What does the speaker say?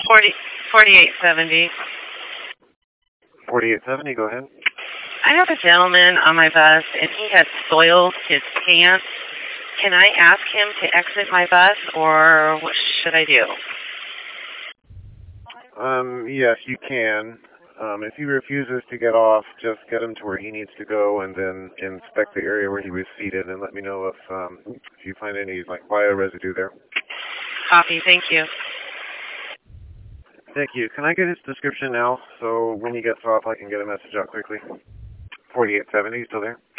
4870. 4870, go ahead. I have a gentleman on my bus, and he has soiled his pants. Can I ask him to exit my bus, or what should I do? Yes, you can. If he refuses to get off, just get him to where he needs to go, and then inspect the area where he was seated, and let me know if you find any bio residue there. Copy. Thank you. Thank you. Can I get his description now, so when he gets off, I can get a message out quickly? 4870, still there?